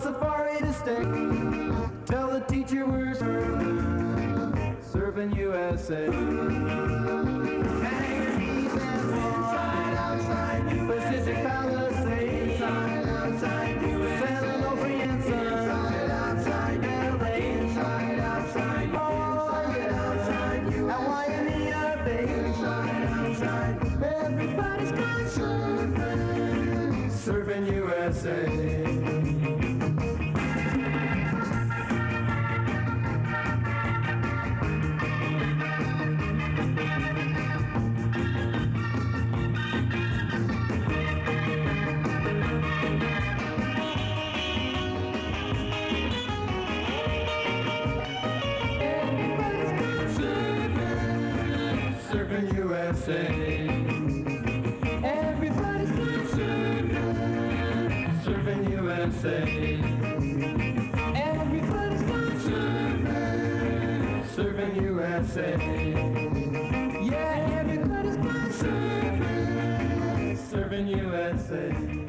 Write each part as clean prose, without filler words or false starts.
so far way to stay. Tell the teacher we're serving USA. Hangers, inside, outside, Pacific Palisades. Inside, outside, USA. San Onofre, inside, outside, LA. Inside, outside, outside, Hawaii, Bay. Inside, outside, everybody's gone surfing, surfing USA. Surfing USA. Everybody's gone surfing, surfing USA. Everybody's gone surfing, surfing USA. Yeah, everybody's gone surfing, surfing USA.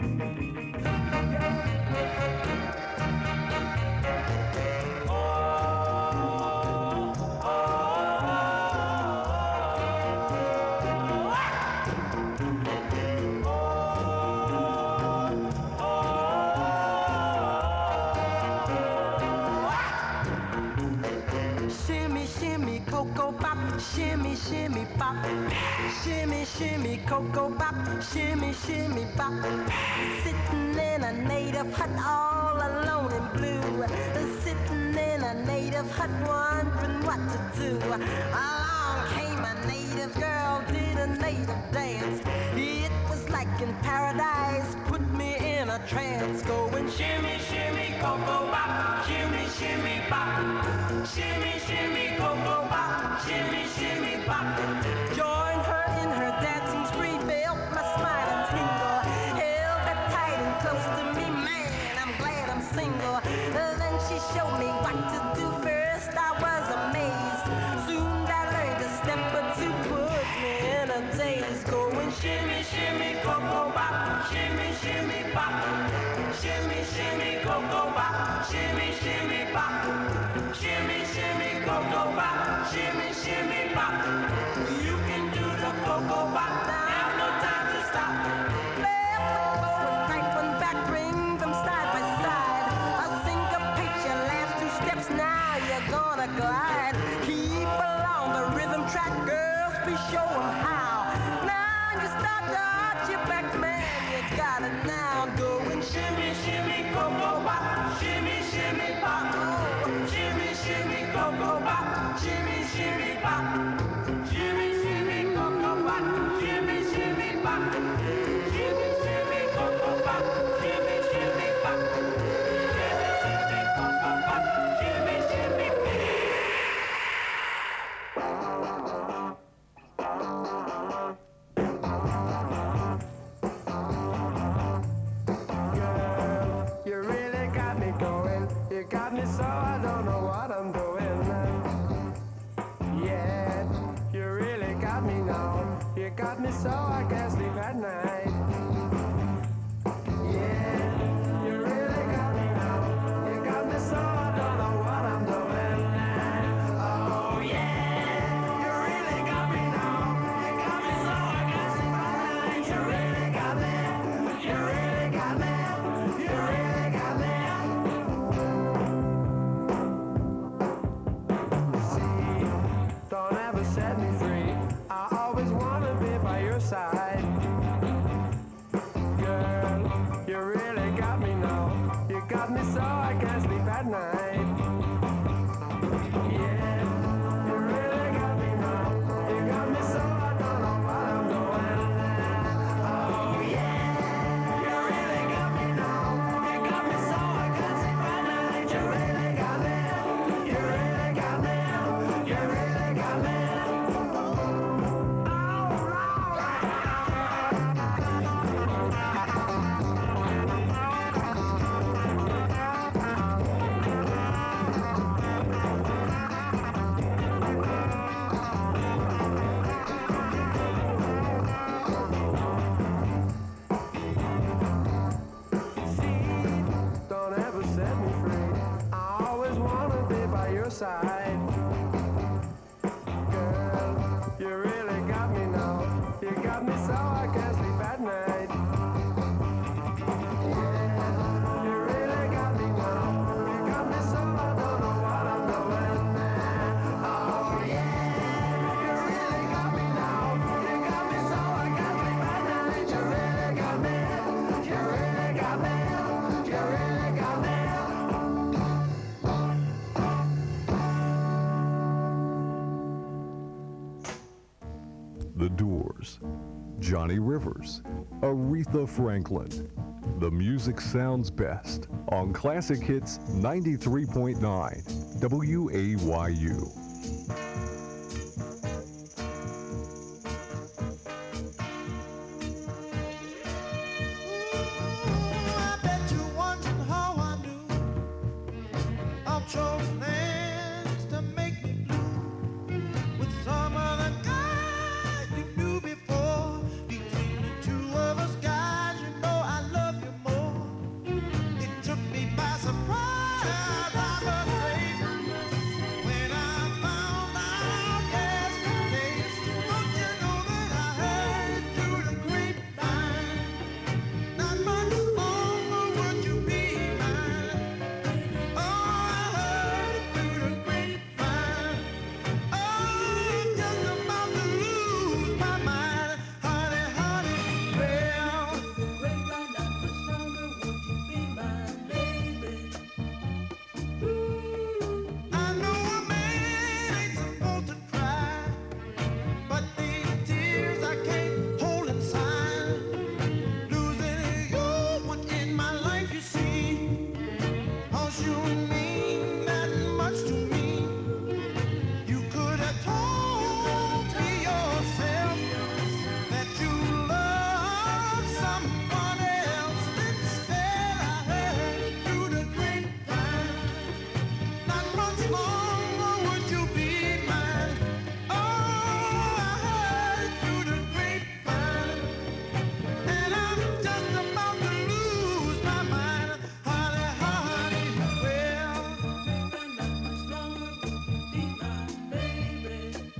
Shimmy, shimmy, bop. Shimmy, shimmy, cocoa bop. Shimmy, shimmy, bop. Sitting in a native hut all alone in blue. Sitting in a native hut wondering what to do. Along came a native girl, did a native dance. It was like in paradise, put me in a trance. Going shimmy, shimmy, cocoa bop. Shimmy, shimmy, bop. Shimmy, shimmy, cocoa bop. Shimmy, shimmy, bop. Join her in her dancing spree, felt my smile and tingle. Held her tight and close to me, man, I'm glad I'm single. Then she showed me what to do. First I was amazed. Soon I learned a step or two, put me in a daze. Going shimmy, shimmy, cocoa bop. Shimmy, shimmy, bop. Shimmy, shimmy, cocoa bop. Shimmy, shimmy, bop. Shimmy, shimmy, cocoa bop. Shimmy, shimmy, bop. You can do the cocoa bop. Have no time to stop. Left forward, right one back, bring them side by side. I'll syncopate your last two steps. Now you're gonna glide. Keep along the rhythm track, girls. Be show 'em how. Now you start to arch your back, man. You got it now. Going shimmy, shimmy, cocoa bop. Shimmy, shimmy, bop. Shimmy, shimmy, cocoa bop. Shimmy, shimmy, bop. Shimmy, shimmy, cocoa bop. Shimmy, shimmy, bop. Shimmy, shimmy, cocoa bop. Shimmy, shimmy, bop. Shimmy, shimmy, cocoa bop. Shimmy, shimmy, You really got me going. You got me so I don't know what I'm doing. Yeah, you really got me now. You got me so I can't sleep at night. Yeah, you really got me now. You got me so I don't know what I'm doing. Oh yeah, you really got me now. You got me so I can't sleep at night. You really got me. You really got me. You really got me. See, don't ever set me free. I always wanna be by your side. Doors, Johnny Rivers, Aretha Franklin. The music sounds best on Classic Hits 93.9 WAYU. I bet you're wondering how I knew of your plans to make me blue with some other guy you knew before. Between the two of us guys, you know I love you more. It took me by surprise, I must say, when I found out yesterday. Don't you know that I heard through the grapevine? Not much longer would you be mine. Oh, I heard it through the grapevine. Oh, I'm just about to lose my mind, honey, honey. Well, grapevine, not much longer would you be mine, baby. I know a man ain't supposed to cry, but these tears I can't hold inside. Losing you one in my life, you see. 'Cause you mean that much to me. You could have told me yourself that you love someone else. Instead, I heard it through the grapevine. Not much longer would you be mine. Oh, I heard it through the grapevine. And I'm just about to lose my mind, honey, honey. Well, not much longer would you be mine, baby.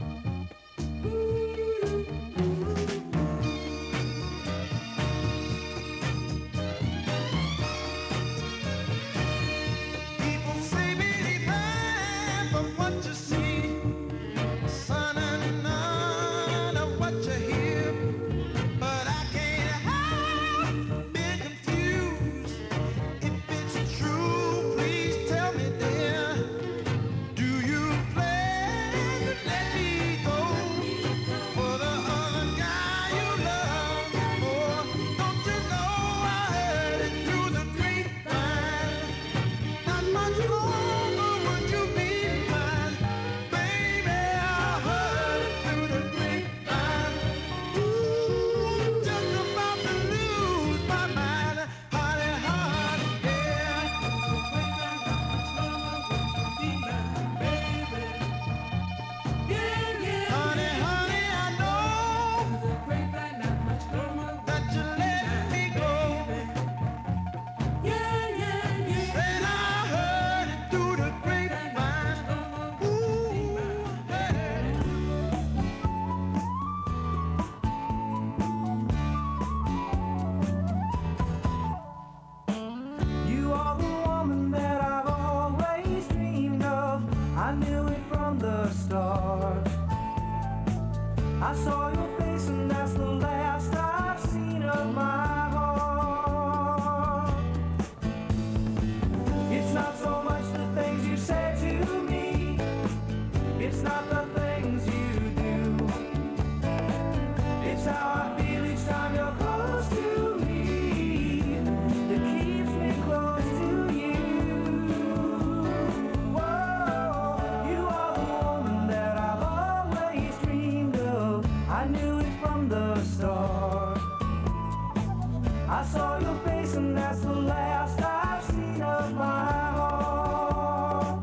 People say believe half of what you see, son, and none of what you hear. But I can't help being confused. If it's true, please tell me, dear. Do you plan to let me go for the other guy you love before? Don't you know I heard it through the grapevine? Not much longer would you be mine, baby. I heard it through the grapevine. Ooh, just about to lose my mind, honey, honey, yeah. Not much longer would you be mine, baby. Yeah, yeah. Honey, honey, I know that you let me go. Yeah, yeah, yeah. And I heard it through the grapevine. Ooh, yeah. You are the woman that I've always dreamed of. I knew it from the start. I saw your face and that's the last I've seen of my heart. It's not so much the things you say to me, it's not the things you do. It's how I feel each time you're close to me that keeps me close to you. Whoa, you are the woman that I've always dreamed of. I knew it from the start. I saw your face and that's the last I've seen of my heart.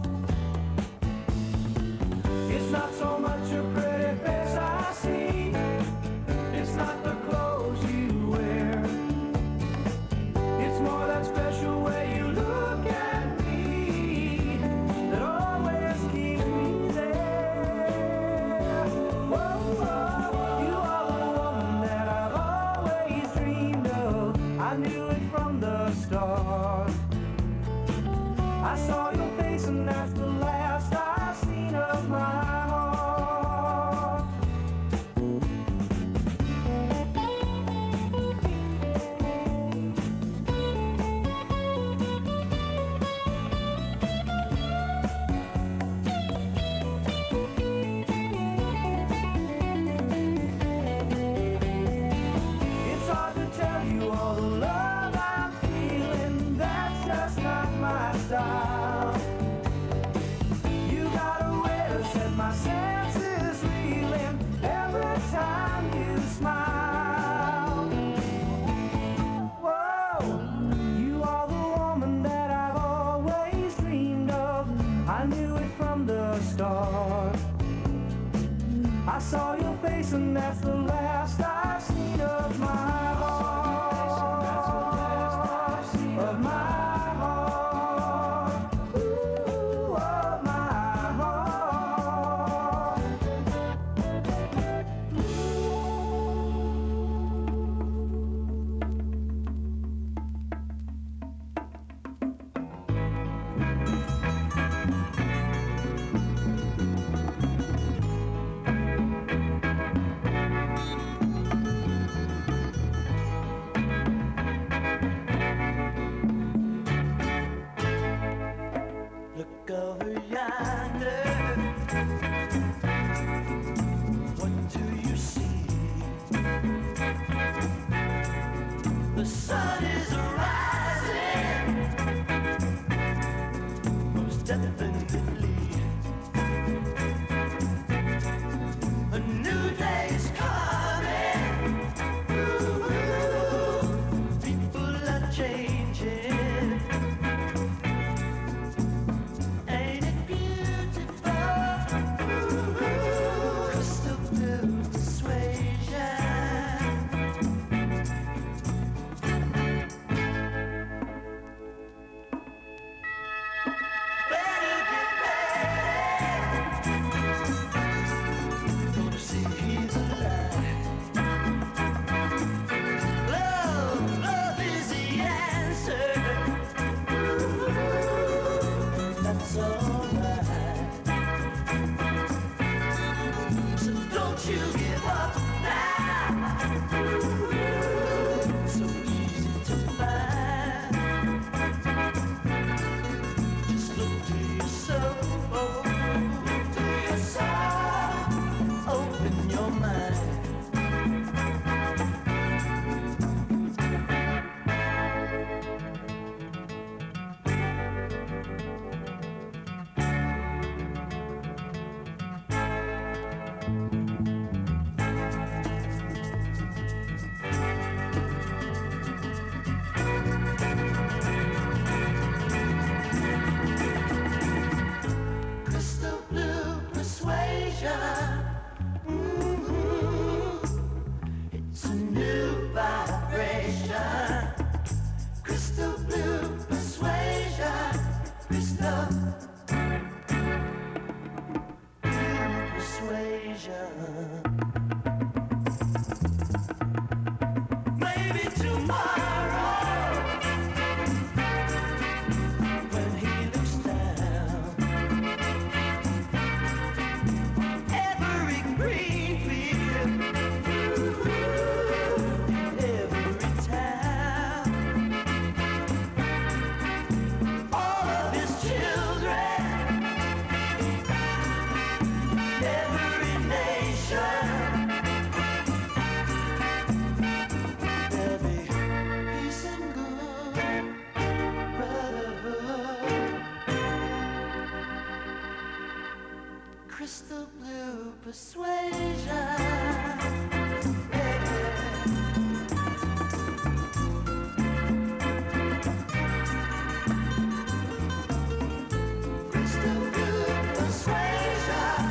It's not so much your pretty face I see, it's not the clothes you wear. It's more that special way you look at me that always keeps me there. Whoa, you are the woman that I've always dreamed of. I knew it from the start. I saw your face and that's the last I've seen of my heart. style. You got a way to set my senses reeling every time you smile. Whoa, you are the woman that I've always dreamed of. I knew it from the start. I saw your face and that's the last I've seen of my heart, of my heart, ooh, of my heart. Look over yonder. What do you see? The sun is rising, most definitely. A new day's coming. Ooh, people are changing. Ain't it beautiful? Ooh, crystal blue persuasion. Better get ready. Gonna see the light. Love is the answer. Ooh, that's alright. So don't you give up now. Ooh, so easy to find. Just look to yourself, open your mind. Crystal blue persuasion. It's a new vibration. Crystal blue persuasion. Crystal blue persuasion. Maybe tomorrow, when he looks down, every green field, every town, all of his children, every nation, there'll be peace and good brotherhood. Crystal blue persuasion. Crystal blue persuasion.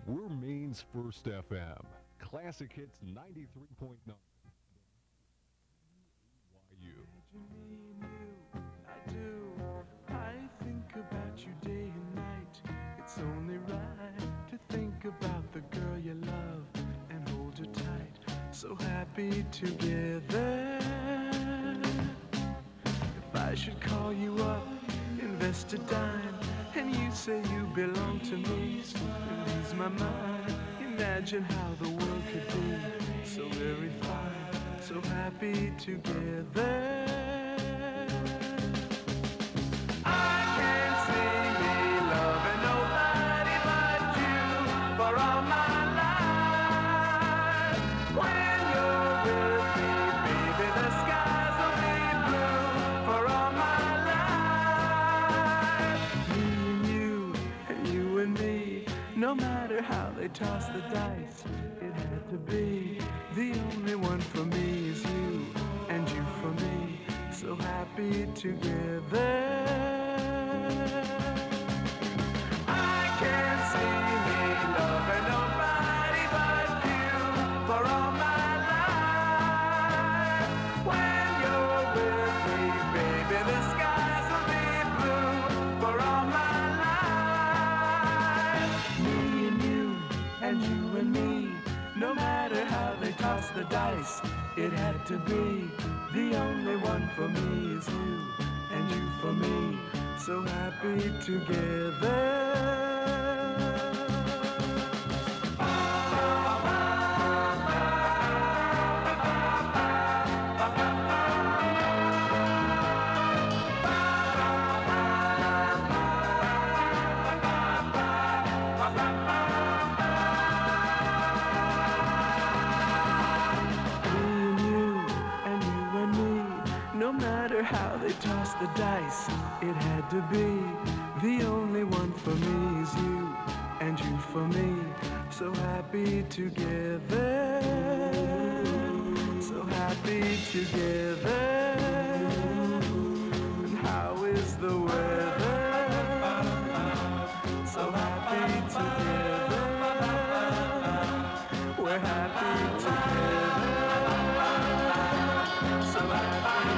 We're Maine's first FM. Classic Hits 93.9. YU. I do. I think about you day and night. It's only right to think about the girl you love and hold her tight. So happy together. If I should call you up, invest a dime, and you say you belong to me, it leaves my mind. Imagine how the world could be so very fine, so happy together. I can't see me loving nobody but you for all my life. When you're with me, baby, the skies will be blue for all my life. You and me, no matter how they toss the dice, it had to be. The only one for me is you, and you for me, so happy together. I can't see me loving nobody but you for all my life. When you're with me, baby, the skies will be blue for all my life. Me and you and me, no matter how they toss the dice, it had to be. The only one for me is you, and you for me, so happy together. No matter how they toss the dice, it had to be. The only one for me is you, and you for me, so happy together. So happy together. And how is the weather? So happy together. We're happy together. So happy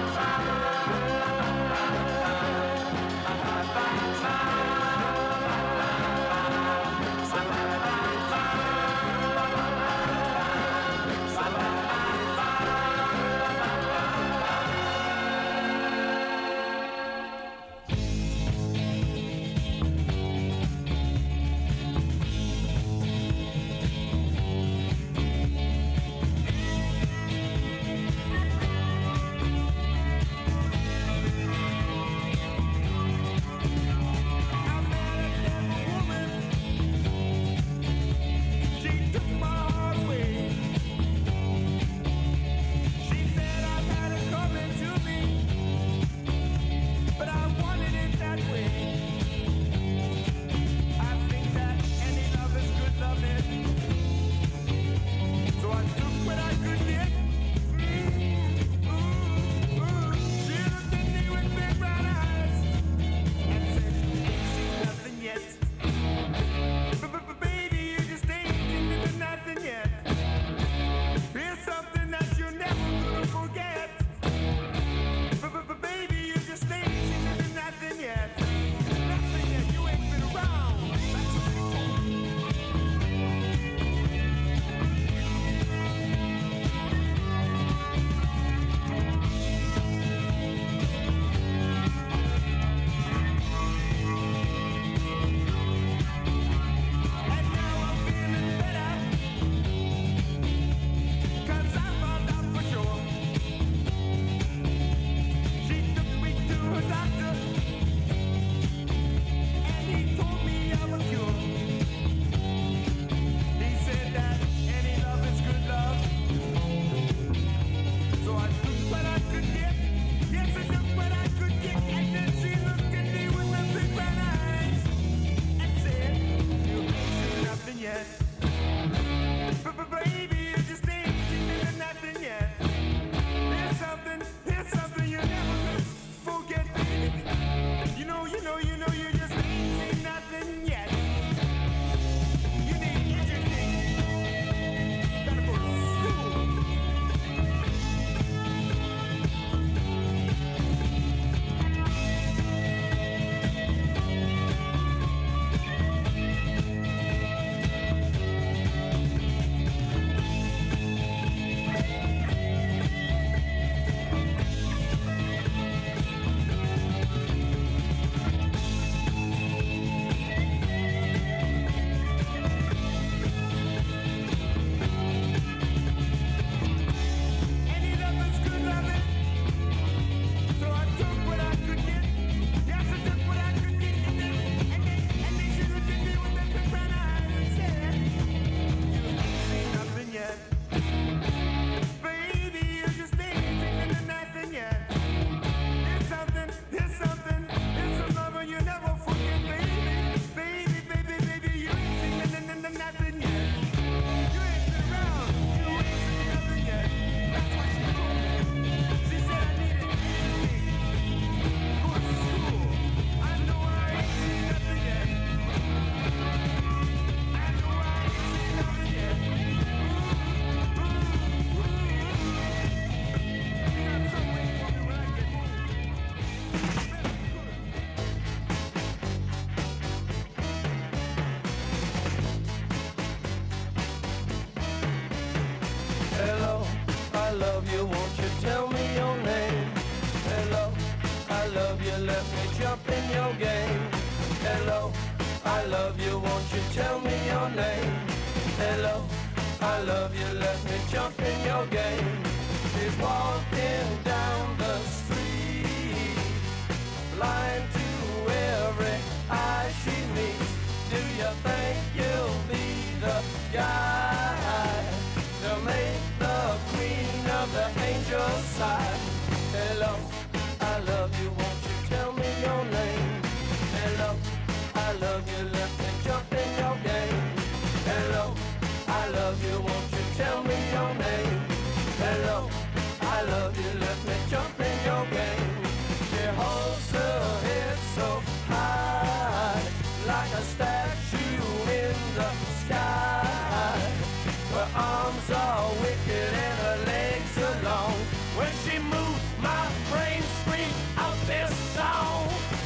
tell me your name? Hello, I love you, let me jump in your game. She's walking down the street, blind to every eye she meets. Do you think you'll be the guy to make the queen of the angels sigh? Hello, I love you, won't you tell me your name? Hello, I love you, let me jump in your game. Hello, I love you, won't you tell me your name? Hello, I love you, let me jump in your game. She holds her head so high, like a statue in the sky. Her arms are wicked and her legs are long. When she moves, my brain screams out this song.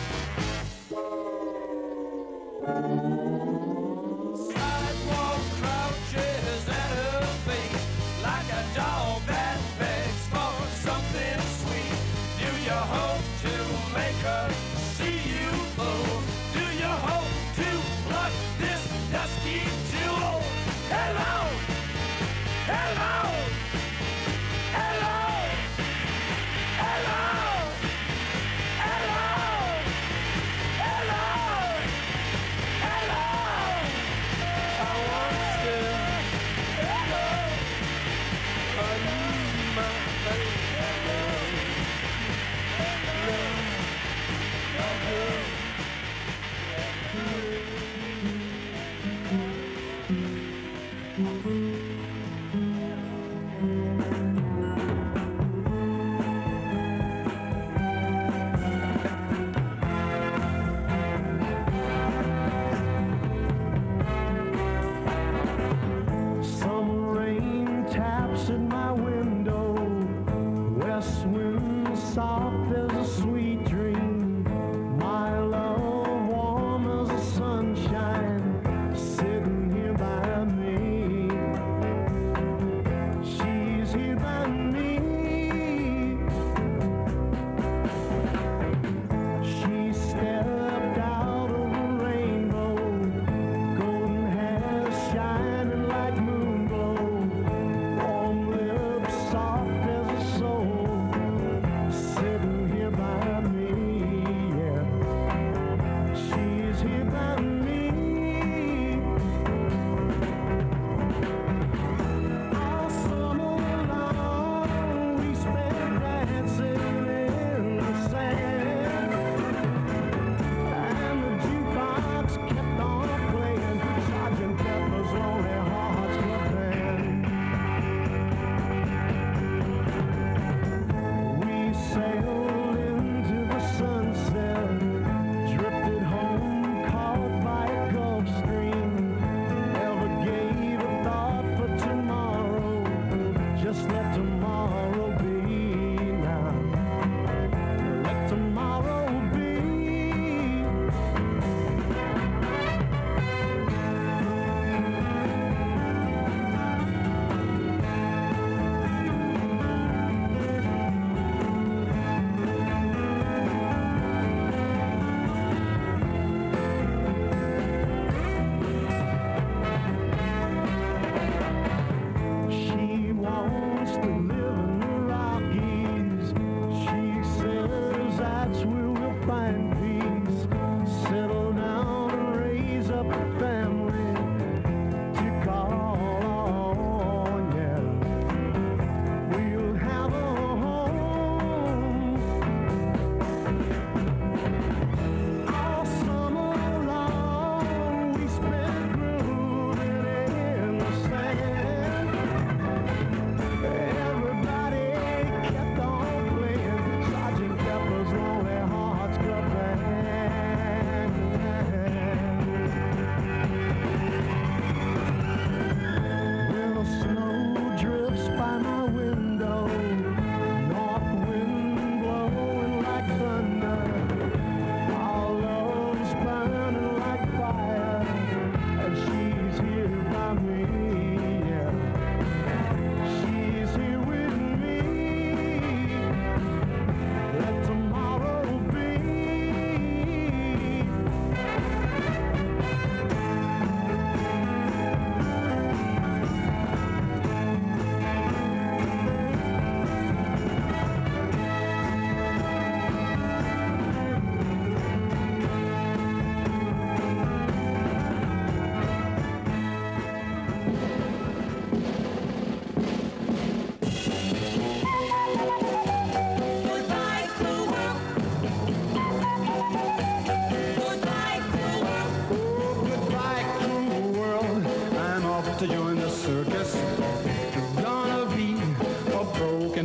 Sidewalk crouches at her feet, like a dog that begs for something sweet. Do you hope to make her see you fool? Do you hope to pluck this dusky jewel? Hello, hello, hello, hello, hello, hello, hello. I want to hello, I need my baby.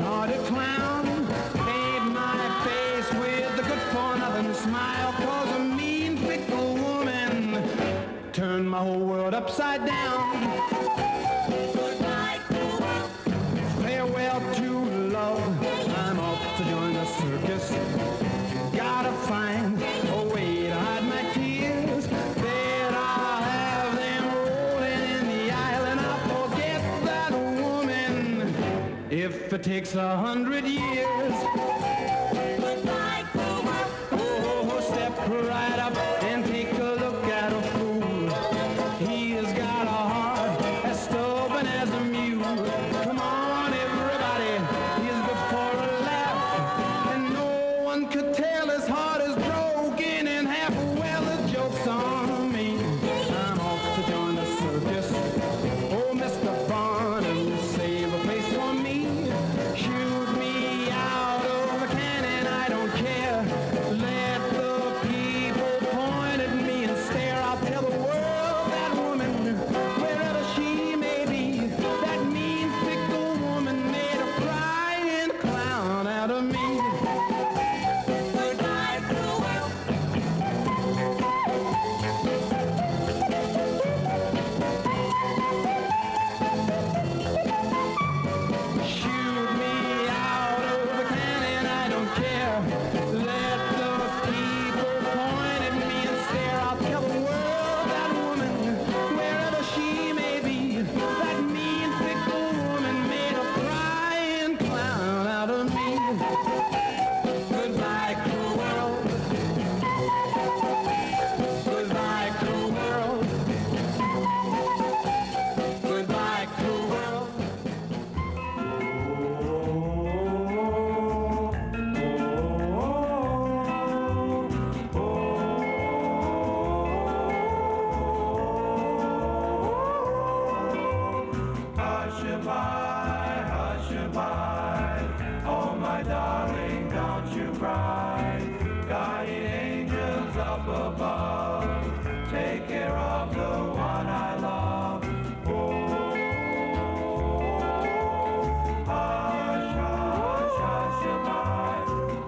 broken-hearted clown. Paint my face with a good-for-nothing smile, 'cause a mean, fickle woman turned my whole world upside down. Farewell to love, I'm off to join the circus. Gotta find a way to hide my tears. Then I'll have them rolling in the aisle, and I'll forget that woman if it takes 100 years. Oh, step right up and take a look at a fool. He has got a heart as stubborn as a mule. Come on, everybody, he's good for a laugh, and no one could tell his heart is broken in half. Well, the joke's on me. I'm off to join the circus. Oh, Mr. Barnum, save a place for me. Shoot me out of a cannon, I don't care. Let the people point at me and stare. I'll tell the world that woman, wherever she may be, that mean, fickle woman made a crying clown out of me. Shoot me out of a cannon, I don't care. Let the people point at me and stare. I'll tell the world that woman, wherever she may be, that mean, fickle woman made a crying clown out of me. Goodbye, cruel world. Goodbye, cruel world. Goodbye, cruel world. Hush-a-bye, oh my darling, don't you cry. Guardian angels up above, take care of the one I love. Hush, hush, hush-a-bye.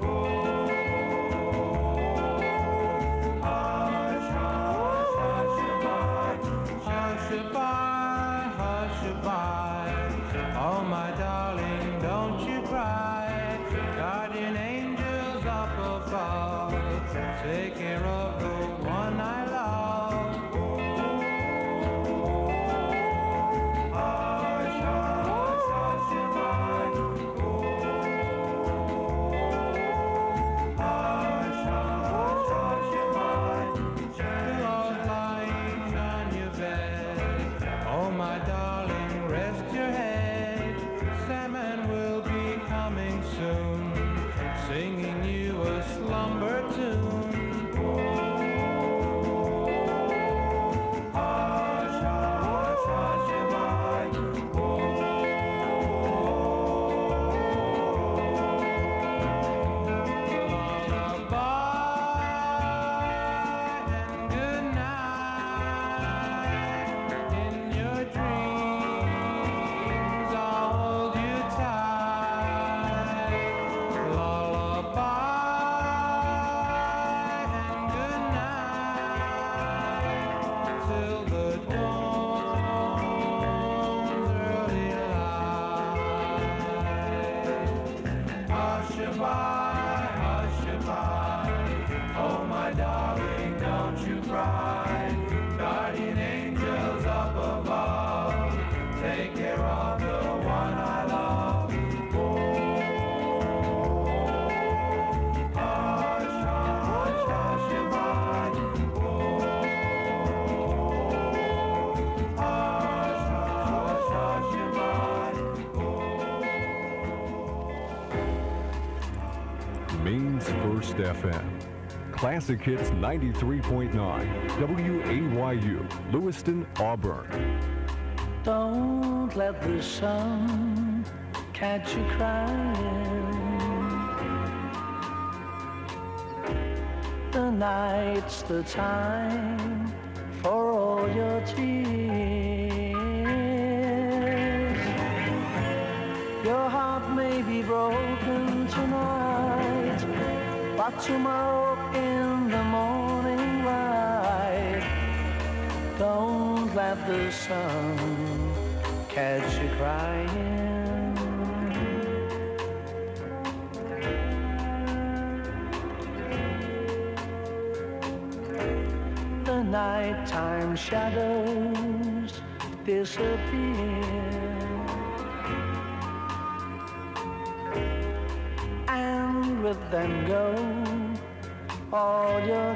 Hush, hush, hush-a-bye. Hush-a-bye, hush-a-bye. Oh my darling, don't you cry. Guardian angels up above, take care of the one I love. Hush, hush, hush-a-bye. Hush, hush, hush-a-bye. Pillows lying on your bed. Oh my darling, rest your head. Salmon will be coming soon, singing you a slumber tune. Hush, hush, hush-a-bye. Lullaby and good night. In your dreams, I'll hold you tight. Lullaby and good night till the dawn's early light. Hush-a-bye, hush-a-bye. Oh my darling, don't you cry. Guardian angels up above, take care of the one I love. Hush, hush, hush-a-bye. Hush, hush, hush-a-bye. Maine's First FM. Classic Hits 93.9. WAYU, Lewiston, Auburn. Don't let the sun catch you crying. The night's the time for all your tears. Your heart may be broken tonight, but tomorrow in the morning light, don't let the sun catch you crying. The nighttime shadows disappear, and with them go all your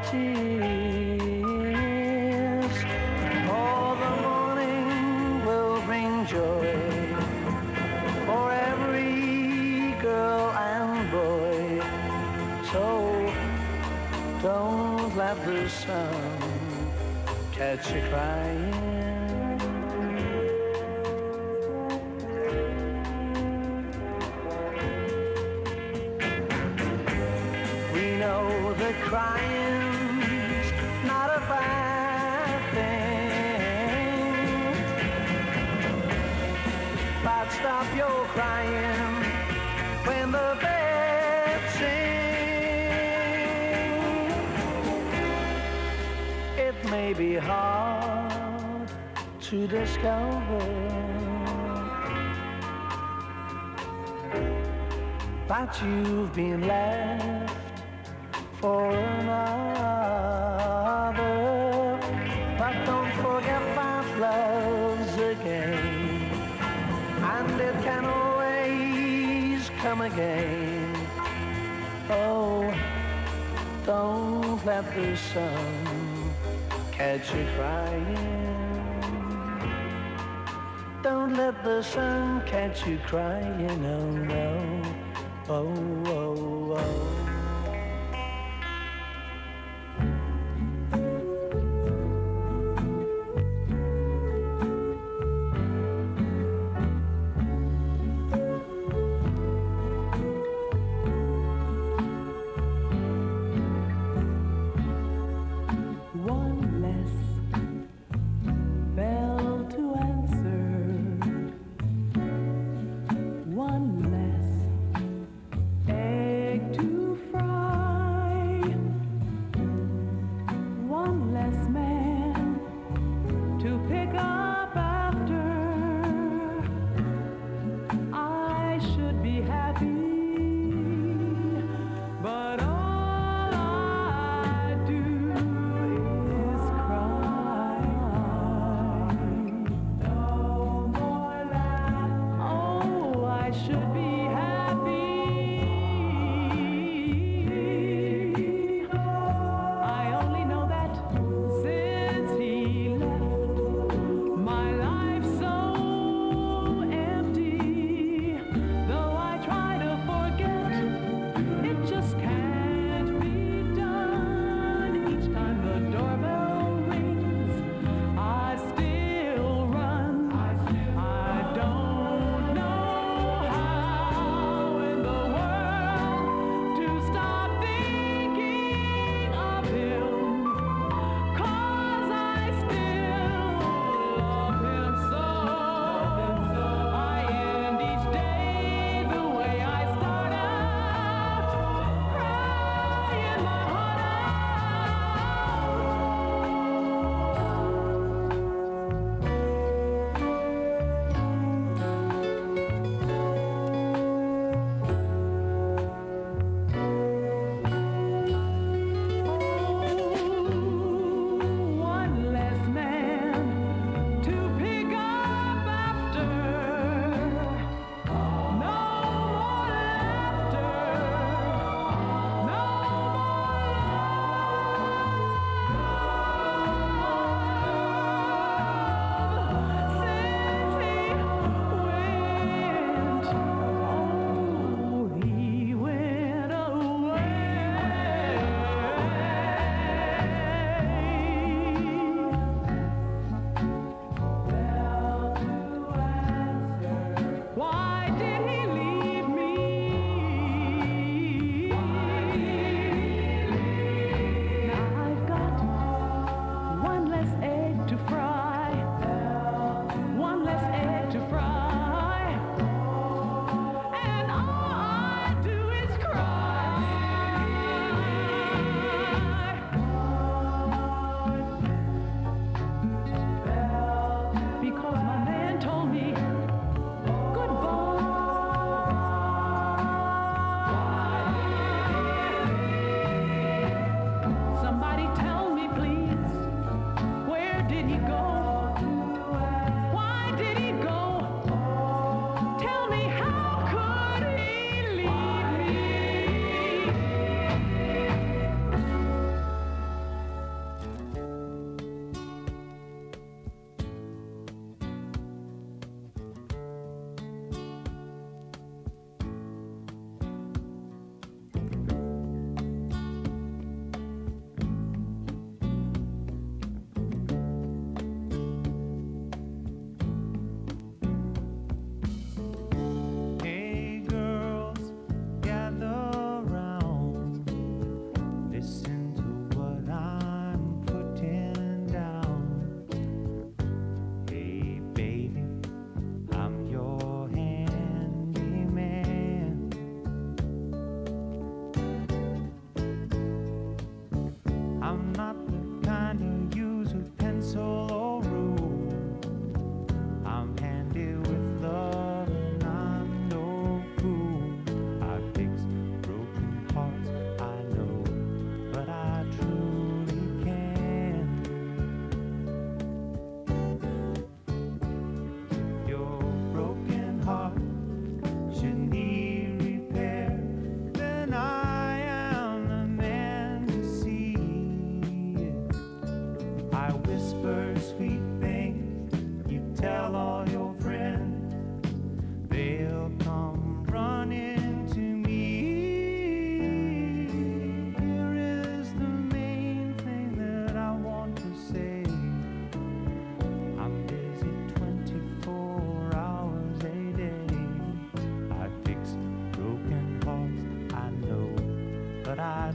tears. Oh, the morning will bring joy for every girl and boy. So don't let the sun catch you crying. The crying's not a bad thing, but stop your crying when the birds sing. It may be hard to discover, but you've been left for another. But don't forget that love's a game, and it can always come again. Oh, don't let the sun catch you crying. Don't let the sun catch you crying, oh no, oh, oh, oh. One less egg to fry.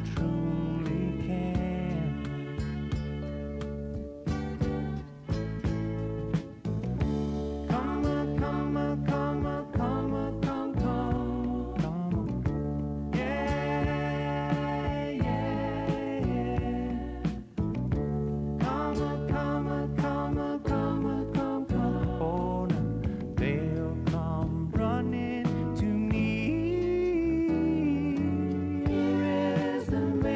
truly can. Come on, come on, come on, come on, come, come, come on. Yeah, yeah, yeah. Come on, come on, come on, come on, come, come. Oh, no, they'll come running to me. Here is the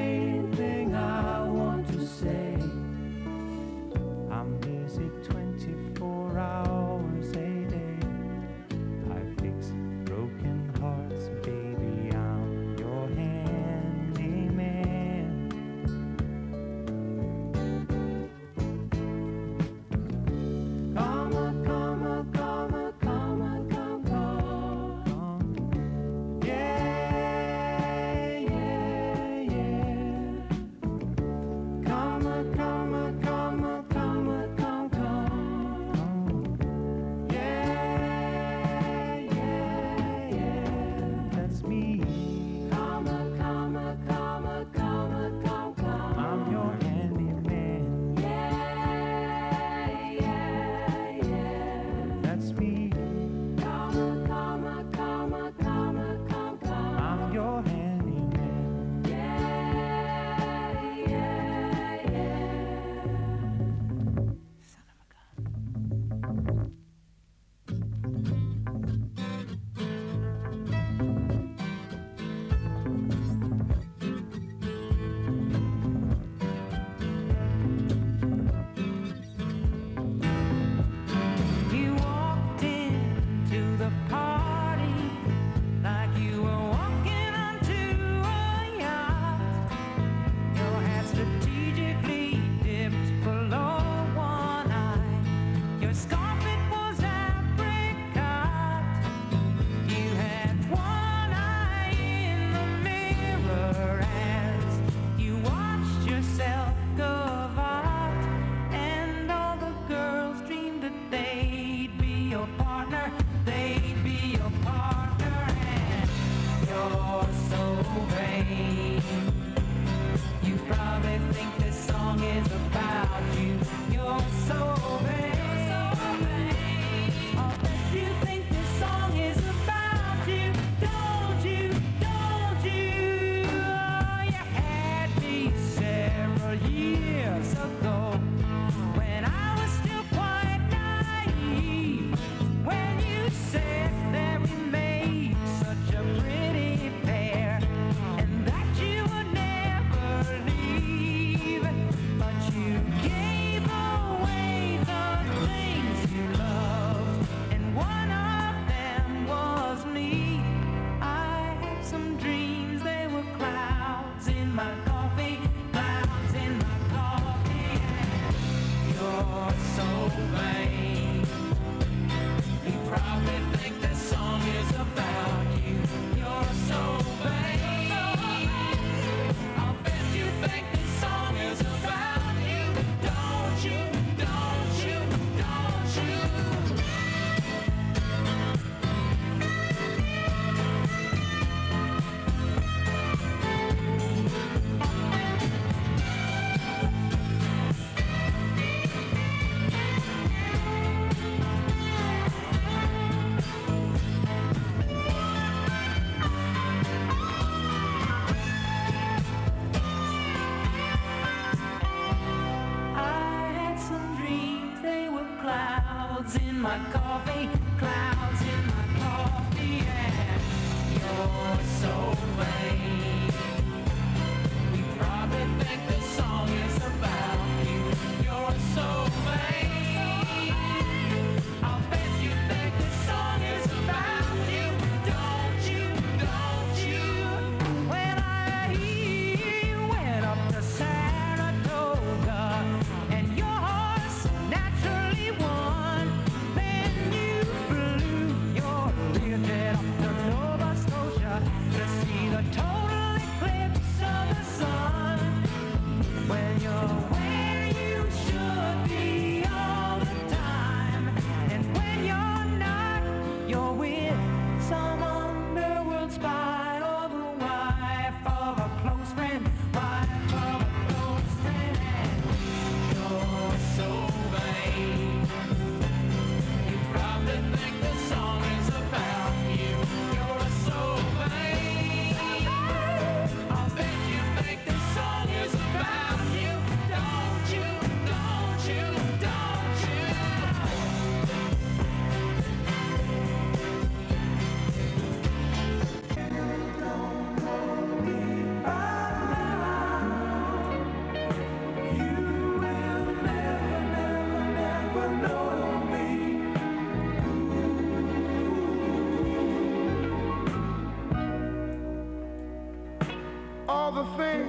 the things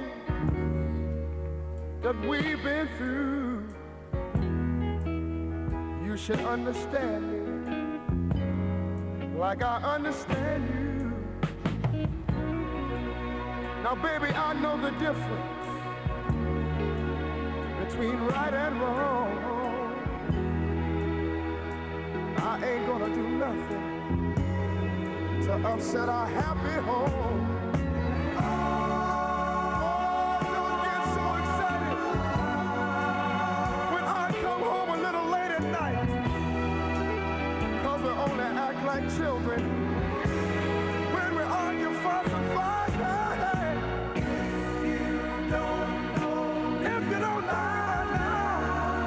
that we've been through, you should understand me like I understand you. Now, baby, I know the difference between right and wrong. I ain't gonna do nothing to upset our happy home. Oh, don't get so excited when I come home a little late at night, 'cause we only act like children when we argue, fuss, and fight. Hey, if you don't know now,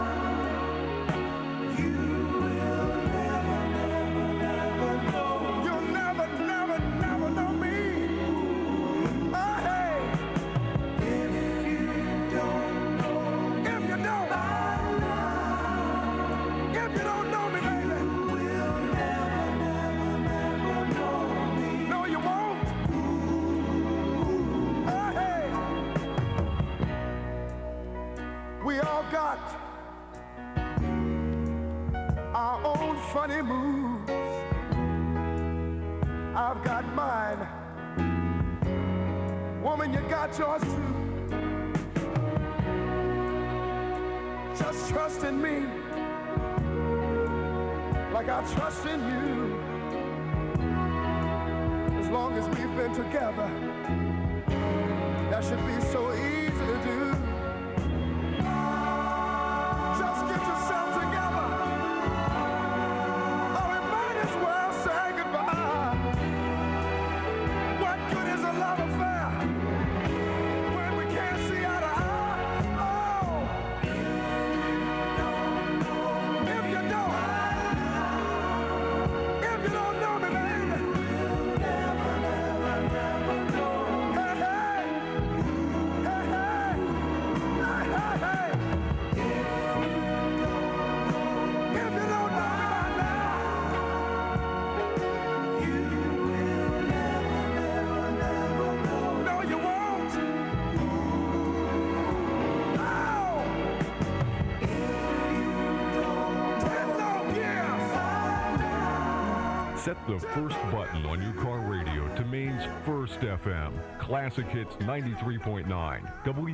you will never know. You'll never know me. Oh, hey, if you don't know me, baby, you'll never know me. No, you won't. Oh, hey, we all got our own funny moves. I've got mine. Woman, you got yours too. Just trust in me like I trust in you. As long as we've been together, that should be so easy to do. Just get yourself together, or we might as well say goodbye. What good is a love affair when we can't see eye to eye? Oh, if you don't know me, baby, you'll never know. Hey, hey, hey, hey, hey, hey, hey. If you don't know me by now, you will never know. No, you won't. No. If you don't 10 long years. Set the first button on your car radio to Maine's First FM. Classic Hits 93.9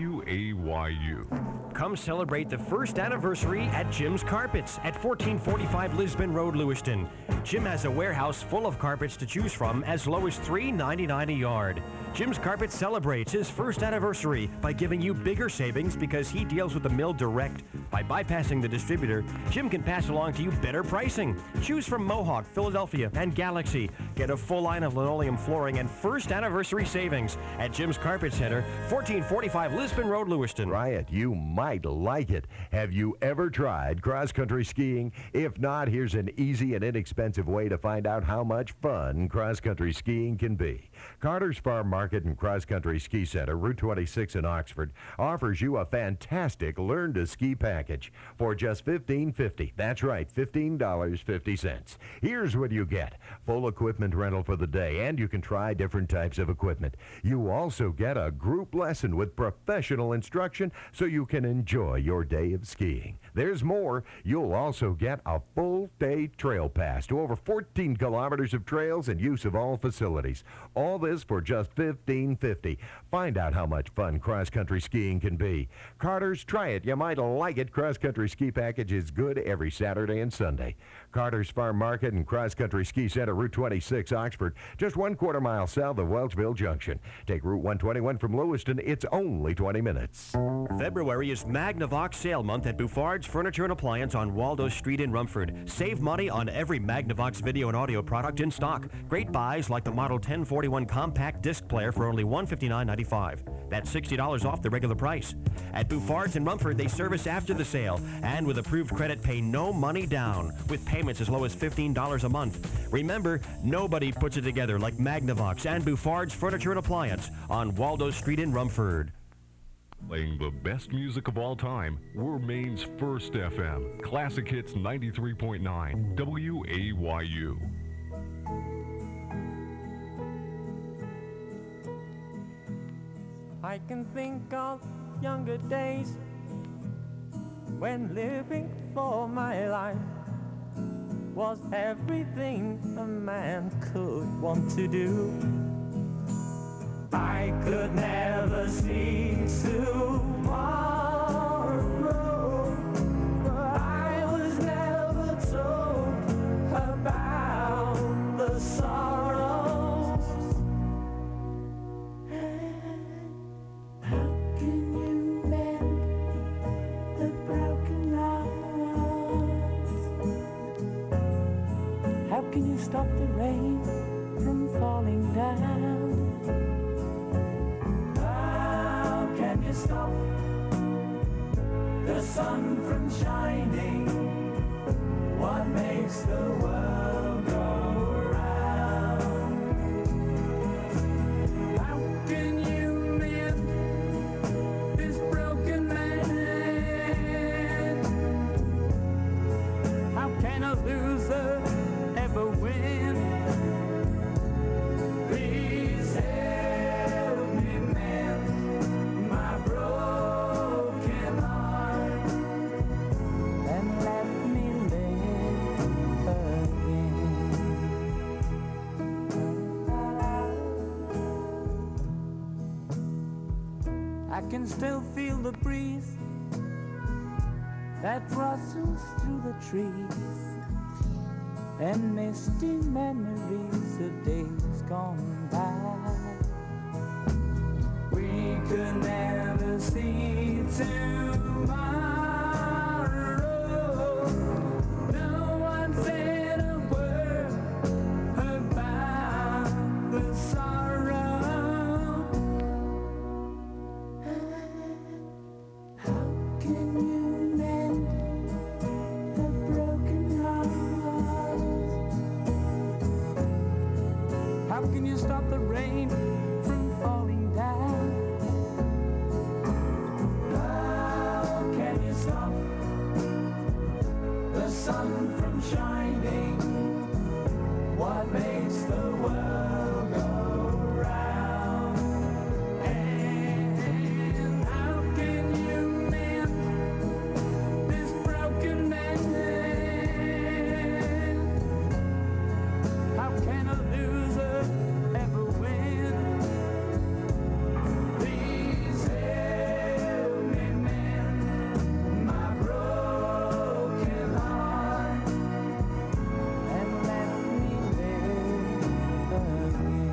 WAYU. Come celebrate the first anniversary at Jim's Carpets at 1445 Lisbon Road, Lewiston. Jim has a warehouse full of carpets to choose from as low as $3.99 a yard. Jim's Carpets celebrates his first anniversary by giving you bigger savings because he deals with the mill direct. By bypassing the distributor, Jim can pass along to you better pricing. Choose from Mohawk, Philadelphia, and Galaxy. Get a full line of linoleum flooring and first anniversary savings at Jim's Carpet Center, 1445 Lisbon Road, Lewiston. Try it. You might like it. Have you ever tried cross-country skiing? If not, here's an easy and inexpensive way to find out how much fun cross-country skiing can be. Carter's Farm Market and Cross Country Ski Center, Route 26 in Oxford, offers you a fantastic Learn to Ski package for just $15.50. That's right, $15.50. Here's what you get. Full equipment rental for the day, and you can try different types of equipment. You also get a group lesson with professional instruction so you can enjoy your day of skiing. There's more. You'll also get a full day trail pass to over 14 kilometers of trails and use of all facilities. All this for just $15.50. Find out how much fun cross-country skiing can be. Carter's, try it. You might like it. Cross-country ski package is good every Saturday and Sunday. Carter's Farm Market and Cross Country Ski Center, Route 26, Oxford, just 1/4 mile south of Welchville Junction. Take Route 121 from Lewiston. It's only 20 minutes. February is Magnavox sale month at Bouffard's Furniture and Appliance on Waldo Street in Rumford. Save money on every Magnavox video and audio product in stock. Great buys like the Model 1041 compact disc player for only $159.95. That's $60 off the regular price. At Bouffard's in Rumford, they service after the sale and with approved credit pay no money down with payments as low as $15 a month. Remember, nobody puts it together like Magnavox and Bouffard's Furniture and Appliance on Waldo Street in Rumford. Playing the best music of all time, we're Maine's First FM. Classic Hits 93.9 WAYU. I can think of younger days when living for my life was everything a man could want to do. I could never see tomorrow, but I was never told about the sorrows. How can you mend the broken hearts? How can you stop the rain from falling down? How can you stop the sun from shining? What makes the world go round? How can you mend this broken man? How can a loser ever win? Please help me mend my broken heart and let me live again. I can still feel the breeze that rustles through the trees and misty memories of days gone by. We could never see tomorrow. No one said a word about the sorrow. How can you mend the broken heart? How can you stop the rain from falling down? How can you stop the sun from shining? What makes the world go round? And how can you mend this broken man? How can a loser ever win? Please help me mend my broken heart and let me live again.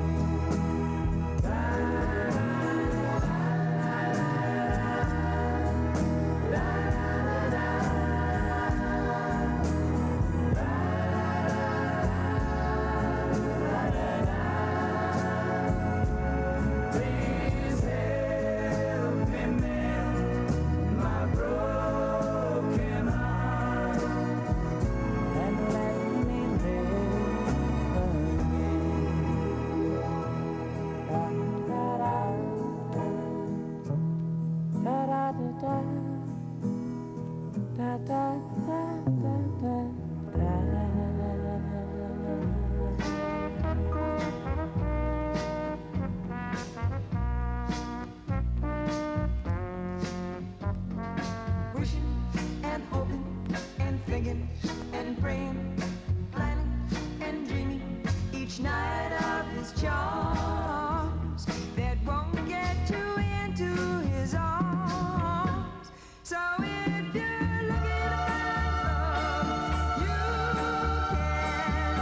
Please help me mend my broken heart and let me live Wishing and hoping and thinking and praying, planning and dreaming each night of his charms that won't get you into his arms. So if you're looking to find love, you can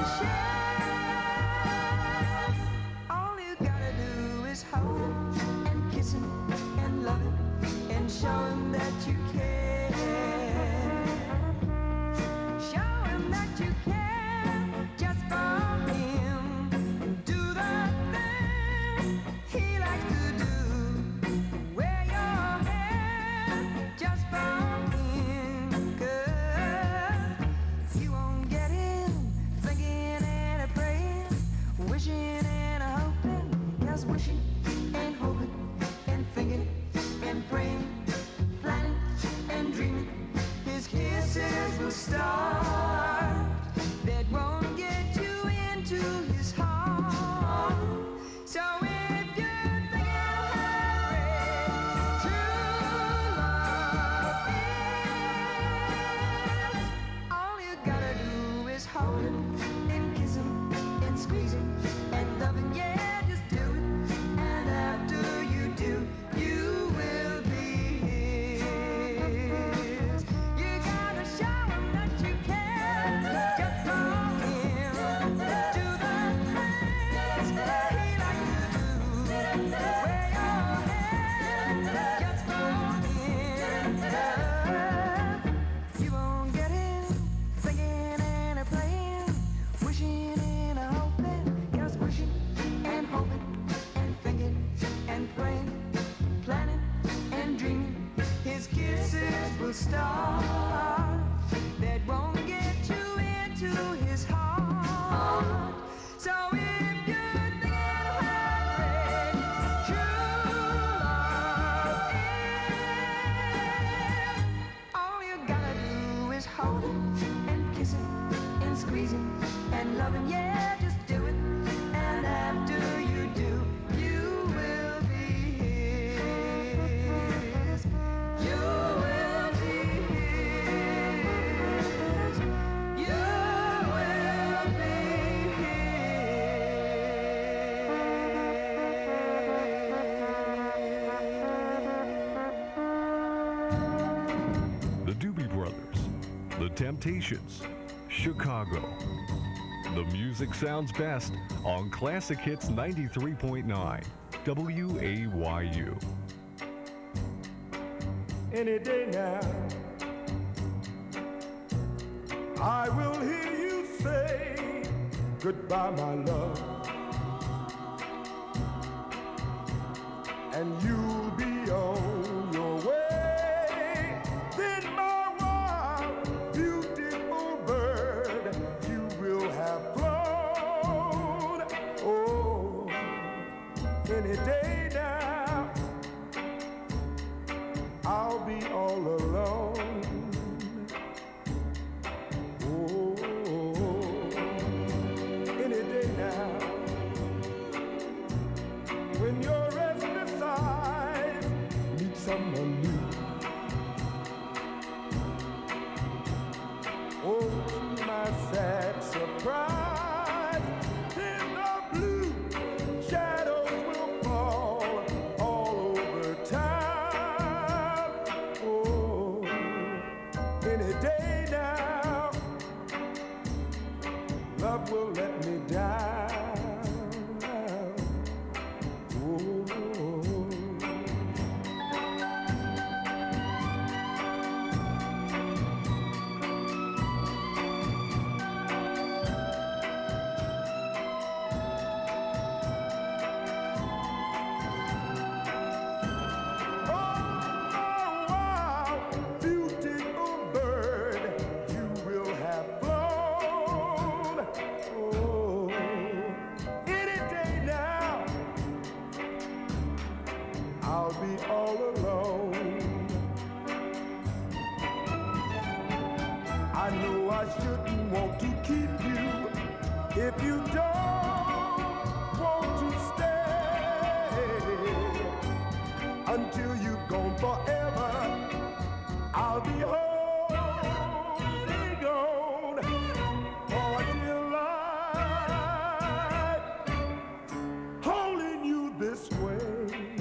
share. All you gotta do is hold him and kiss him and love him and show him that you care. Show him that you care just for him. Do the thing he likes to do. Wear your hair just for him. 'Cause you won't get him thinking and a praying, wishing and a hoping. Just wishing and hoping and thinking and praying, planning and dreaming. His kisses will start that won't get you into his heart. So if you're thinking of Temptations, Chicago. The music sounds best on Classic Hits 93.9 WAYU. Any day now, I will hear you say goodbye, my love, and you'll be on your way. Then my wild, beautiful bird, you will have flown. Oh, any day now, I'll be all alone. Oh, any day now, when your restless eyes meet someone new. Oh, to my sad surprise, then the blue shadows will fall all over town. Oh, any day now, love will let me down. Oh, beautiful bird, you will have flown. Oh, any day now, I'll be all alone. I know I shouldn't want to keep you if you don't want to stay. Until you've gone forever, I'll be wholly gone for dear life, holding you this way,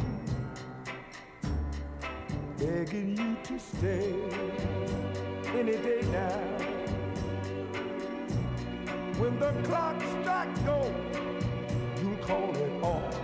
begging you to stay any day now. When the clock strikes gold, you'll call it off.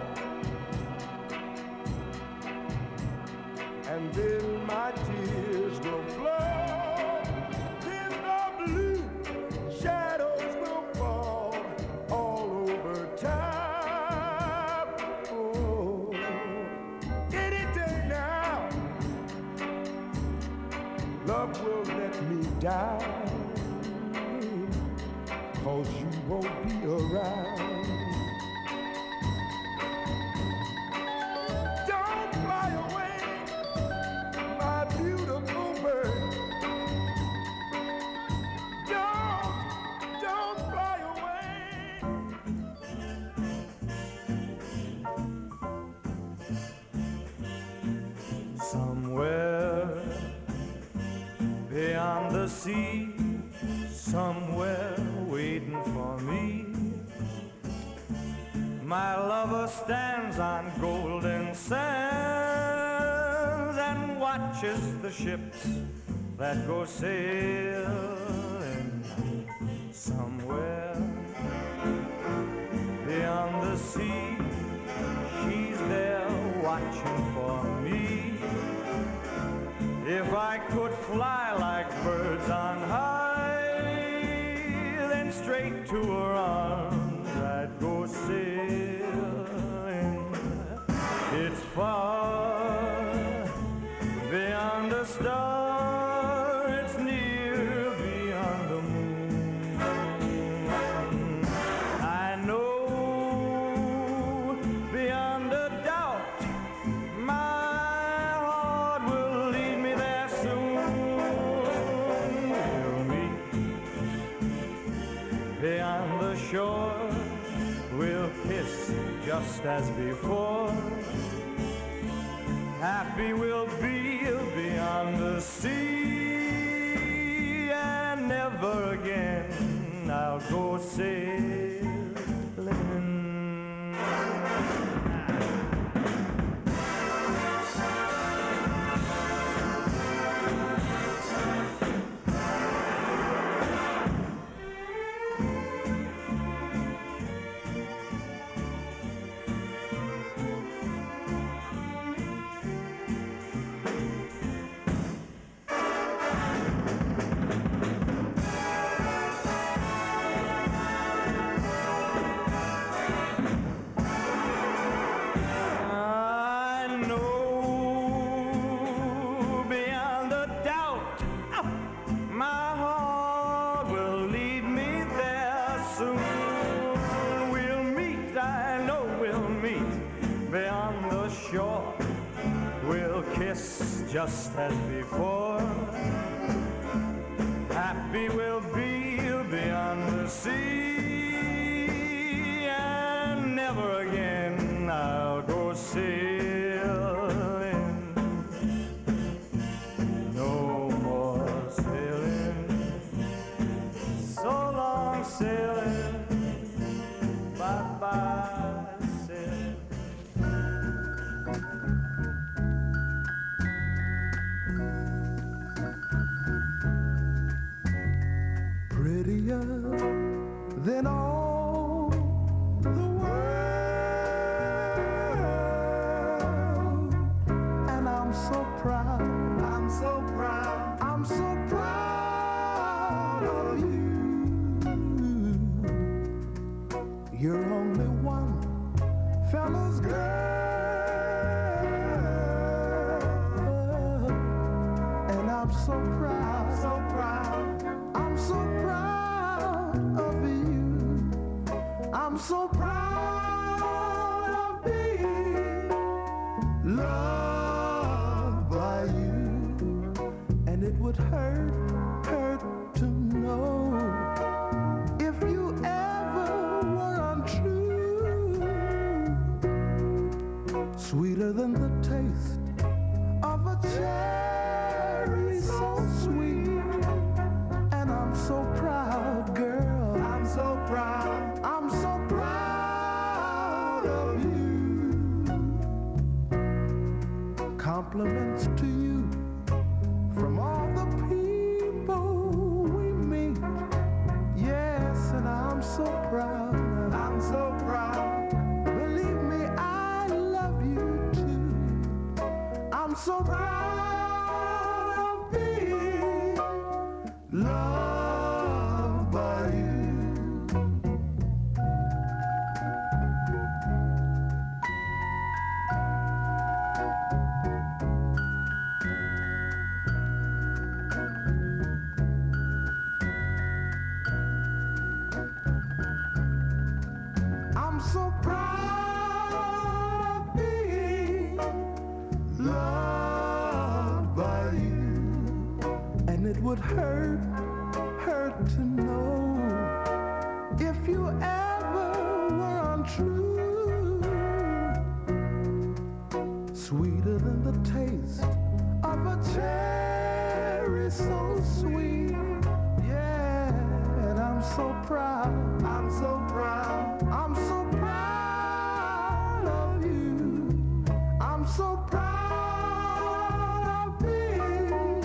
And then my tears will flow. Then the blue shadows will fall all over town. Oh, any day now, love will let me down, 'cause you won't be around. Don't fly away, my beautiful bird. Don't fly away. Somewhere beyond the sea, somewhere waiting for me, my lover stands on golden sands and watches the ships that go sailing. Somewhere beyond the sea, she's there watching for me. If I could fly like birds on high, then straight to her arms I'd go sailing. It's far beyond a star, it's near beyond the moon. I know beyond a doubt my heart will lead me there soon. We'll meet beyond the shore, we'll kiss just as before. Happy we'll be beyond the sea, and never again I'll go sailing. Yes, just as before. Happy we'll be beyond the sea, and never again I'll go sailing. No more sailing. So long sailing. Bye-bye sailing. Prettier than all the world, and I'm so proud, I'm so proud, I'm so proud of you. You're only one fella's girl, and I'm so proud, so proud, I'm so proud of you. I'm so proud of being loved by you. And it would hurt to know if you ever were untrue. Sweeter than the taste of a cherry, so sweet. And I'm so proud, girl. I'm so proud. I'm so proud of you. Compliments to you from all the people we meet. Yes, and I'm so proud. I'm so proud. Believe me, I love you too. I'm so proud of being loved by you. I'm so proud of being loved by you. And it would hurt to know if you ever were untrue. Sweeter than the taste of a cherry, so sweet. Yeah, and I'm so proud. I'm so proud. I'm so proud of you. I'm so proud of being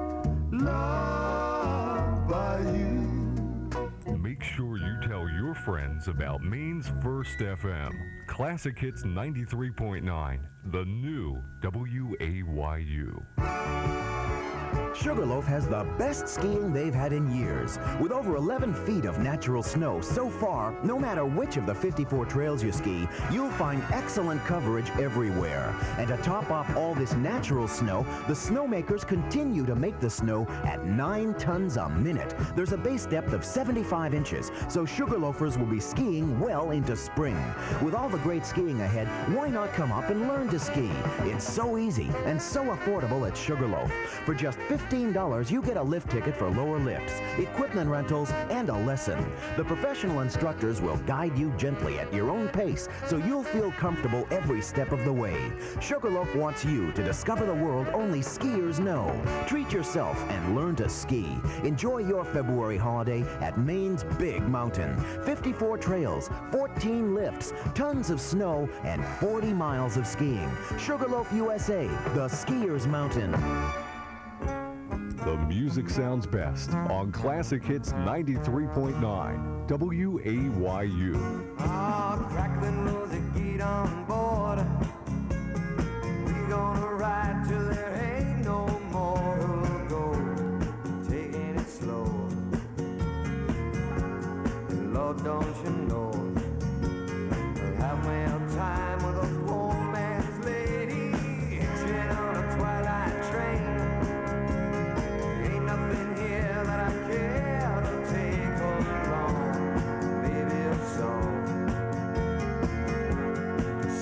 loved by you. Make sure you tell your friends about Maine's First FM. Classic Hits 93.9, the new WAYU. Sugarloaf has the best skiing they've had in years. With over 11 feet of natural snow so far, no matter which of the 54 trails you ski, you'll find excellent coverage everywhere. And to top off all this natural snow, the snowmakers continue to make the snow at 9 tons a minute. There's a base depth of 75 inches, so Sugarloafers will be skiing well into spring. With all the great skiing ahead, why not come up and learn to ski? It's so easy and so affordable at Sugarloaf. For just $15, you get a lift ticket for lower lifts, equipment rentals, and a lesson. The professional instructors will guide you gently at your own pace, so you'll feel comfortable every step of the way. Sugarloaf wants you to discover the world only skiers know. Treat yourself and learn to ski. Enjoy your February holiday at Maine's Big Mountain. 54 trails, 14 lifts, tons of snow, and 40 miles of skiing. Sugarloaf USA, the skier's mountain. The music sounds best on Classic Hits 93.9 WAYU. Ah, crackling music, get on board. We gonna ride till there ain't no more. We'll go, taking it slow. And Lord, don't you know, I'll have my own time with a poor man's lady, hitching on a twilight train. Ain't nothing here that I care to take along. Maybe a song to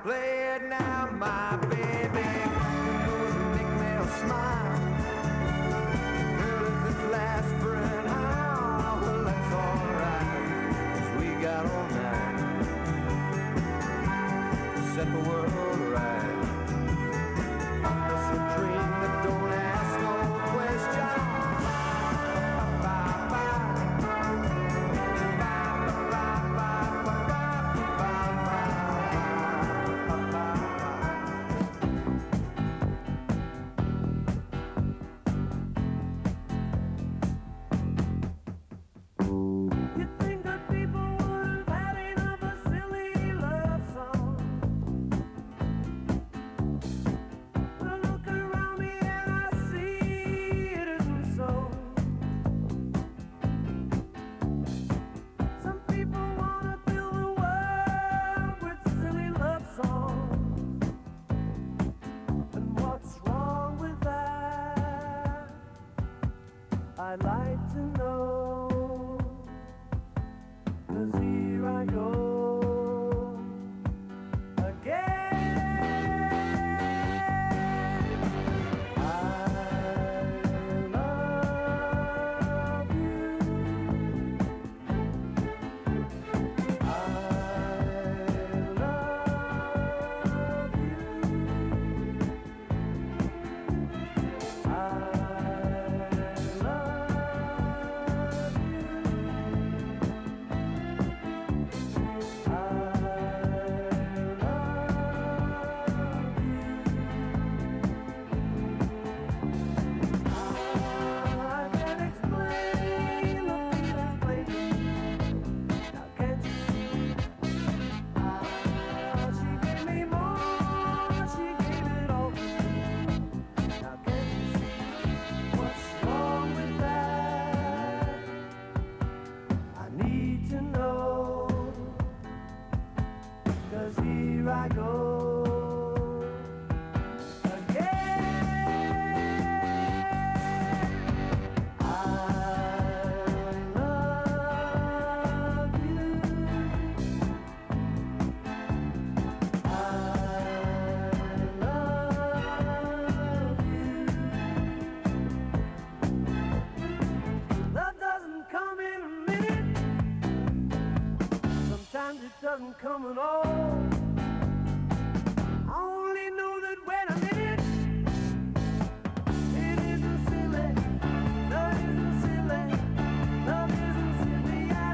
Play it now, my baby. Goes and make me a smile. Well, if it lasts for an hour, well, that's alright. 'Cause we got all night to set the world right. It's a dream that don't ask no question. You'd think that people would have had enough of silly love songs. But I look around me and I see it isn't so. Some people wanna fill the world with silly love songs. And what's wrong with that? I'd like to know. 'Cause here I go again. I love you. I love you. I doesn't come at all. I only know that when I'm in it, it isn't silly. Love isn't silly. Love isn't silly at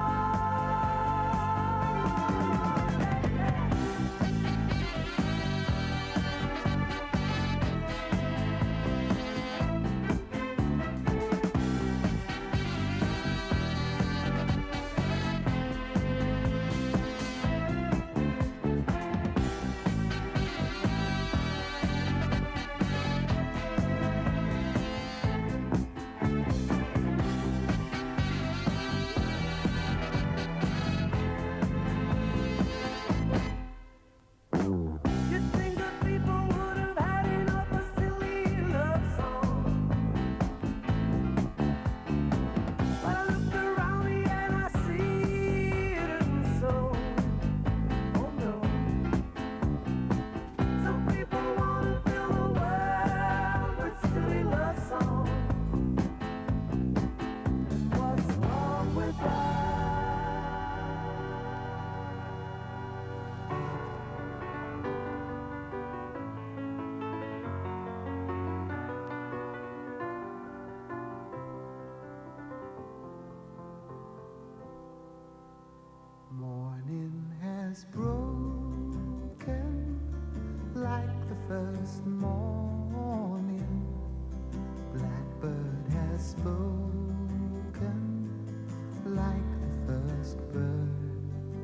Morning has broken like the first morning. Blackbird has spoken like the first bird.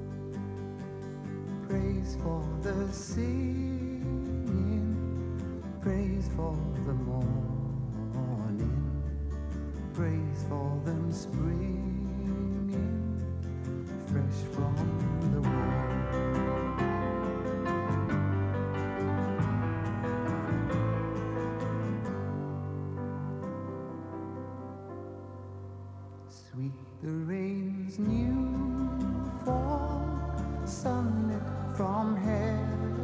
Praise for the singing, praise for the morning, praise for them springing fresh from the world. Sweet the rain's new fall, sunlit from heaven.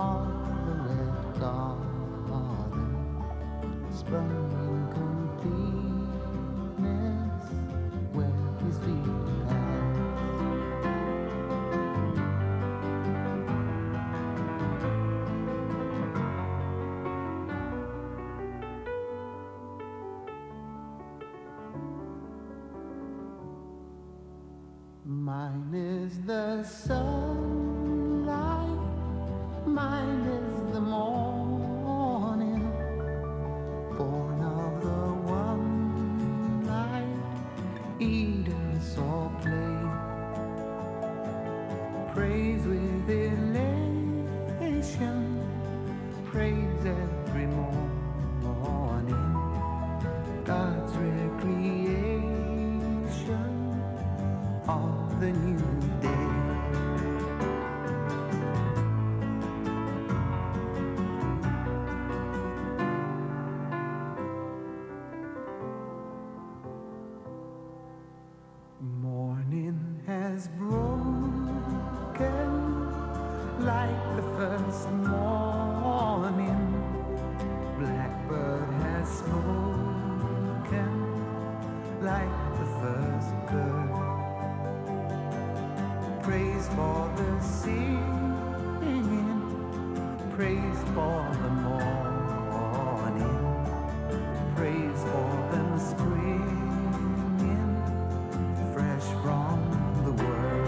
for the red garden sprung in completeness where his feet passed. Mine is the sunlight, mine is the morning, born of the one night Eden saw play. Praise with elation, praise every morning, God's recreation of the new day. Morning has broken like the first morning. Blackbird has spoken like the first bird. Praise for the singing, praise for the morning, praise for them springing fresh from the world.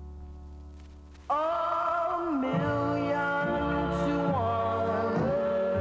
A million to one.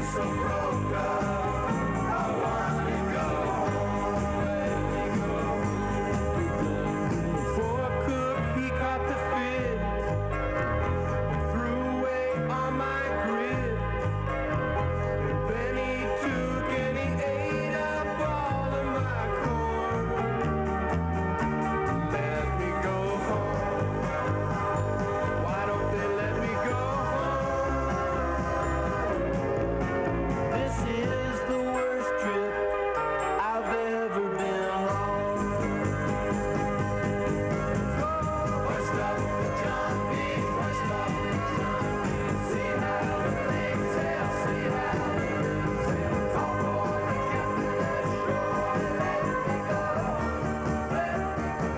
so broken. I wanna go home, let me go. Poor cook, he caught the fit and threw away all my grit. And then he took and he ate up all of my corn. Let me go home. Why don't they let me go home? This is the worst trip I've ever been on. First up the John B. First up the John B. See how the things sail, see how the things sail. All aboard the captain ashore. Let me go, let me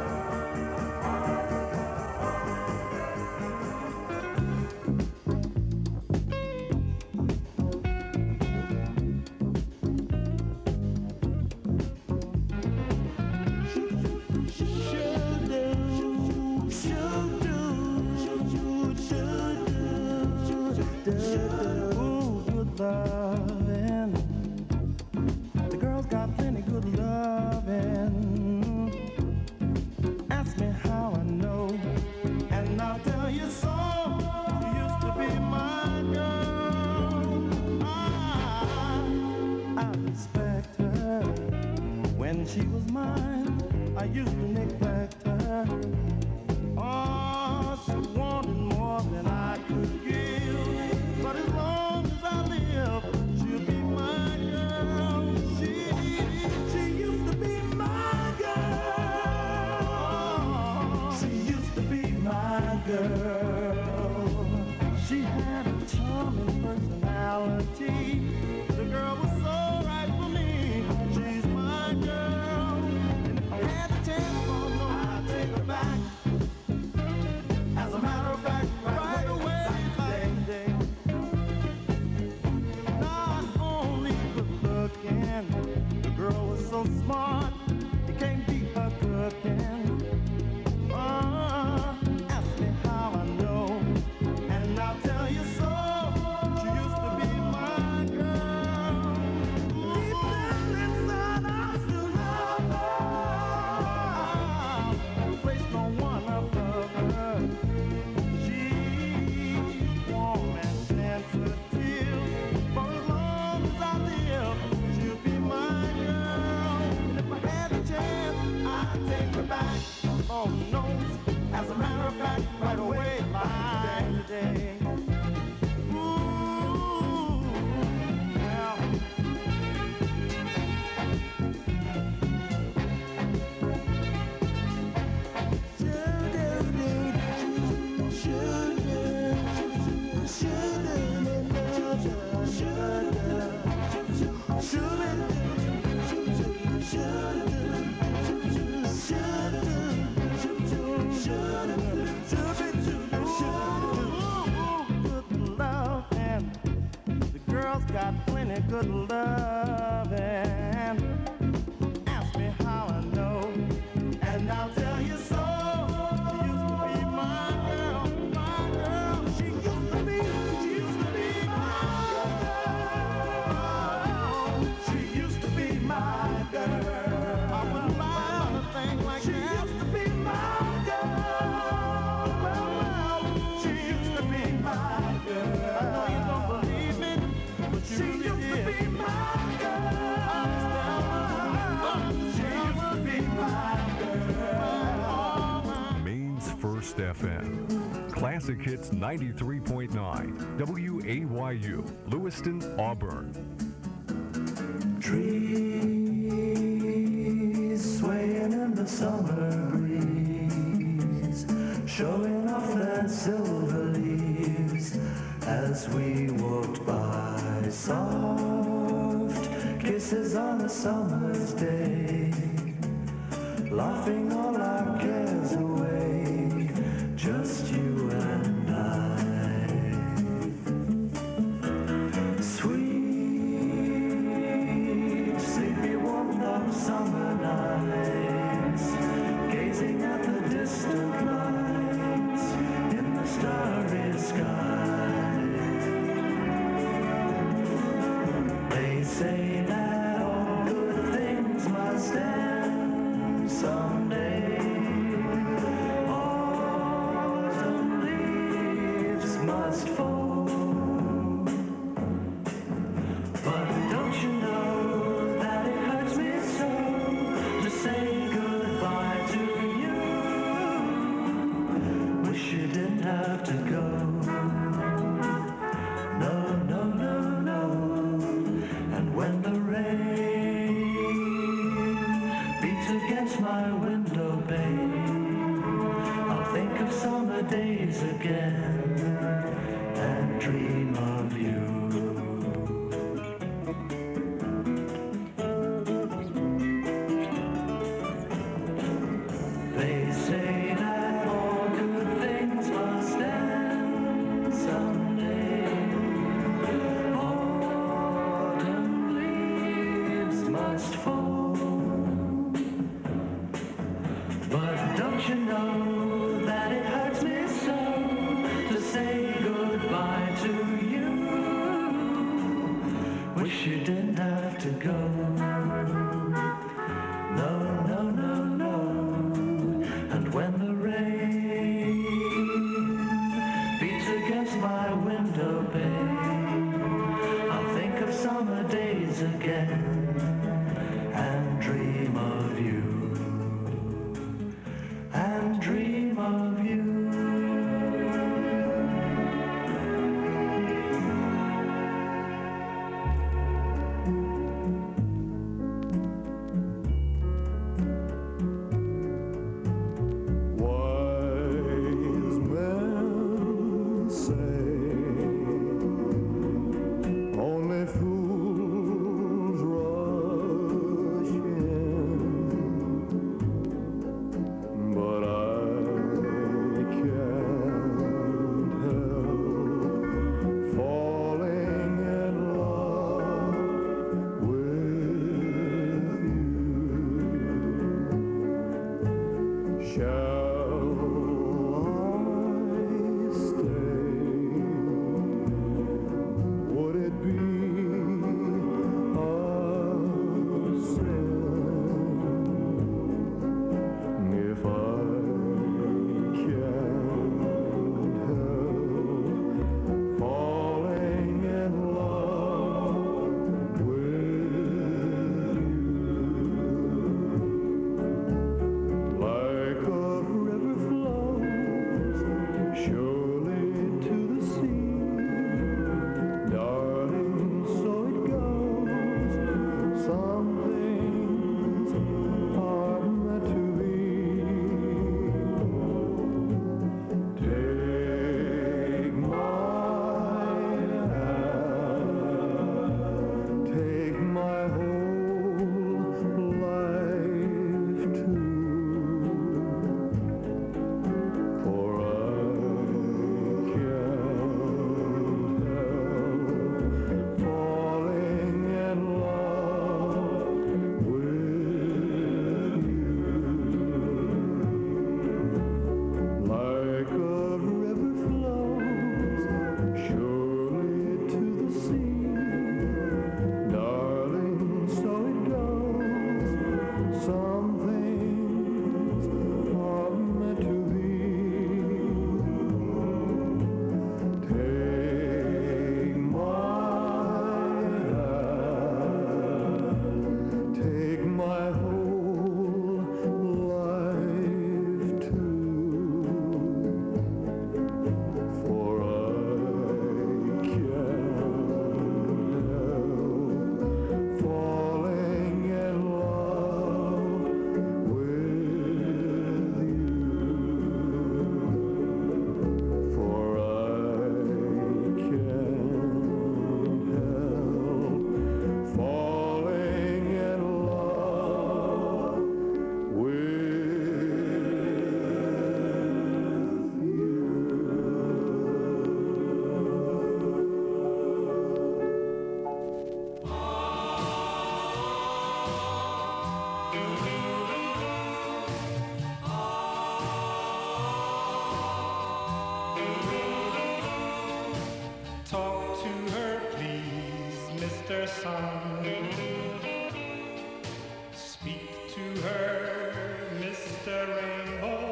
Ooh, good lovin'. The girls got plenty good lovin'. Ask me how I know, and I'll tell you so. She used to be my girl. I respect her. When she was mine, I used to neglect her. Oh, she wanted more than I could give. But as long as I live, she'll be my girl. She used to be my girl. She used to be my girl. She had a charming personality. The girl was so right for me. She's my girl. And if I had the chance, oh no, I'd take her back. As a matter of fact, right away, today. Not only good looking, the girl was so smart, you can't beat her cooking. Ask me how I know, and I'll tell you so. She used to be my girl. Deep down inside, I still love her. Place no one above her. She's warm and sensitive. For as long as I live, she'll be my girl. And if I had a chance, I'd take her back. Oh no, as a matter of fact, right away, by today. Ooh, yeah. Got plenty good love and ask me how I know, and I'll tell you so. She used to be my girl, my girl. She used to be my girl. She used to be my girl. I wouldn't lie on a thing like that. She used to be my girl. Well, she used to be my girl. I know you don't believe me. She used to be my girl. She used to be my girl. Maine's First FM. Classic Hits 93.9. WAYU. Lewiston, Auburn. Trees swaying in the summer breeze, showing off their silver leaves as we walked by. Soft kisses on a summer's day, laughing all our cares away, just you and I. Sweet, sleepy, warmed up summer nights, gazing at the distant lights in the starry sky. again and dream of you. They say that all good things must end someday. Autumn leaves must fall. But don't you know that it hurts me so to say goodbye to you? Wish you didn't have to go. No, no, no, no. And when the rain beats against my window pane, I'll think of summer days again and dream of you. And dream of you. Wise men say only fools rush in, but I can't help falling in love with you. Shall I stay? Would it be a sin if I can't help falling in love with you? Like a river flows surely to the sea, darling, so it goes. Some things are meant to be. Take my hand, take my whole life too. For I can't help falling in love with you. Like a river flows surely to the sea, darling, so it goes. Some things are meant to be. Take my hand, take my whole life too. For I can't help falling in love with you. For I can't help falling in love with you. Talk to her, please, Mr. Sun. Speak to her, Mr. Rainbow,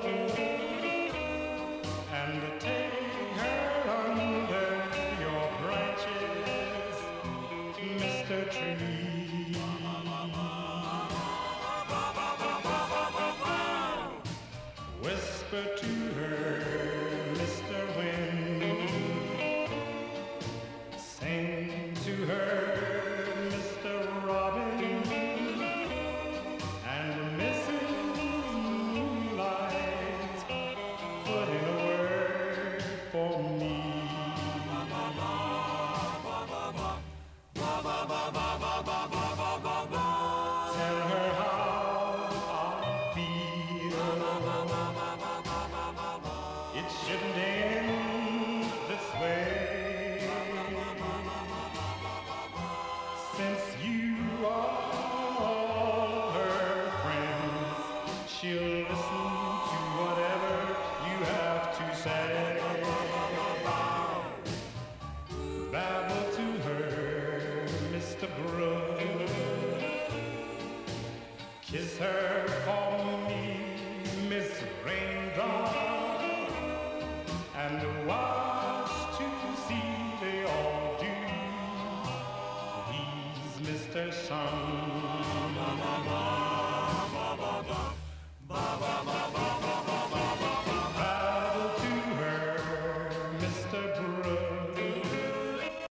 and take her under your branches, Mr. Tree. Whisper to her, Mr. Wind. Sing to her, Mr. Robin, and Mrs. Moonlight. Put in a word babble to her, Mr. Brook. Kiss her for me, Miss Raindrop, and watch to see they all do. Please, Mr. Sun,